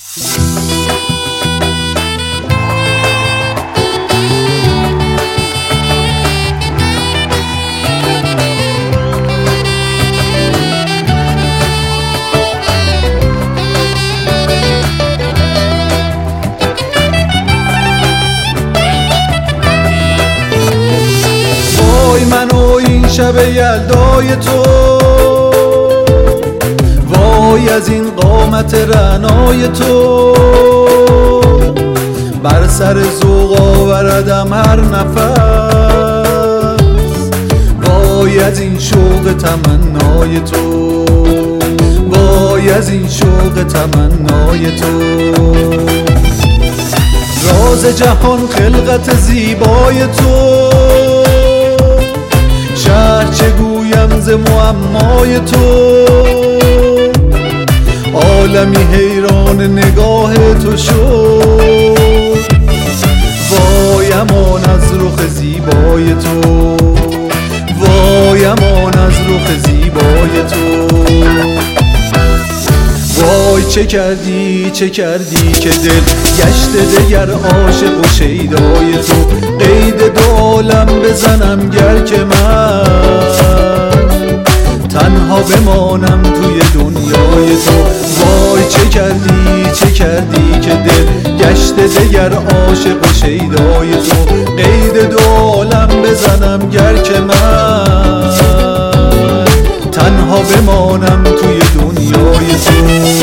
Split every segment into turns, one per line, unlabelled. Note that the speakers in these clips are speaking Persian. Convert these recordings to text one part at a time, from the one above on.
من و این شب یلدای تو، وای از این قامت رعنای تو، بر سر ذوق آوردم هر نفس، وای از این شوق تمنای تو، وای از این شوق تمنای تو. راز جهان خلقت زیبای تو، شهر چه گویم ز معمای تو، عالمی حیران نگاه تو شد، وای امان از رخ زیبای تو، وای امان از رخ زیبای تو. وای چه کردی چه کردی که دل گشت دگر عاشق و شیدای تو، قید دو عالم بزنم گر که من تنها بمانم توی دنیای تو. وای چه کردی چه کردی که دل گشت دگر عاشق و شیدای تو، قید دو عالم بزنم گر که من تنها بمانم توی دنیای تو.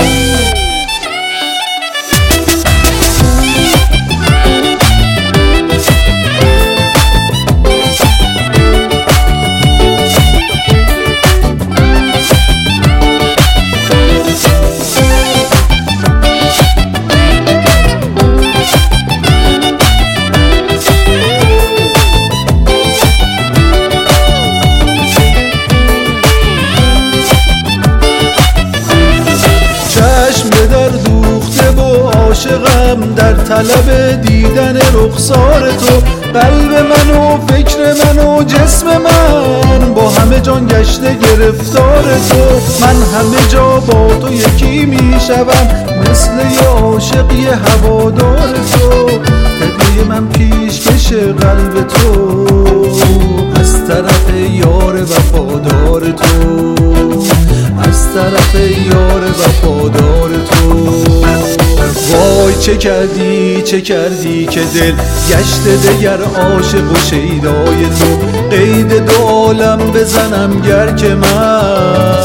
عاشقم در طلب دیدن رخسار تو، قلب من و فکر من و جسم من با همه جان گشته گرفتار تو. من همه جا با تو یکی میشوم، مثل یه عاشق یه هوادار تو، هدیه من پیشکش قلب تو، از طرف یار وفادار تو، از طرف یار وفادار تو. وای چه کردی چه کردی که دل گشت دگر عاشق و شیدای تو، قید دو عالم بزنم گر که من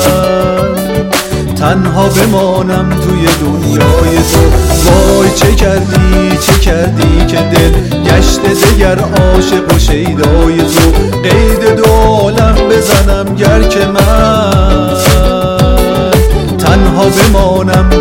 تنها بمانم توی دنیای تو. وای چه کردی چه کردی که دل گشت دگر عاشق و شیدای تو، قید دو عالم بزنم گر که من تنها بمانم